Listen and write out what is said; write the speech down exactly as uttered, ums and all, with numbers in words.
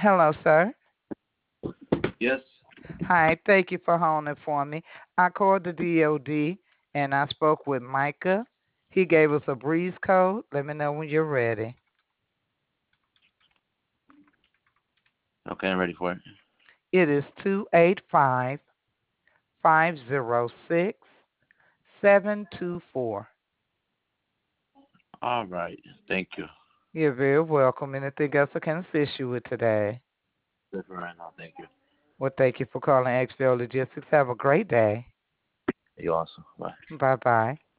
Hello, sir. Yes. Hi, thank you for holding for me. I called the D O D and I spoke with Micah. He gave us a breeze code. Let me know when you're ready. Okay, I'm ready for it. It is two eight five, five zero six, seven two four. All right. Thank you. You're very welcome. Anything else I can assist you with today? That's for right now. Thank you. Well, thank you for calling X L Logistics. Have a great day. You also. Bye. Bye bye.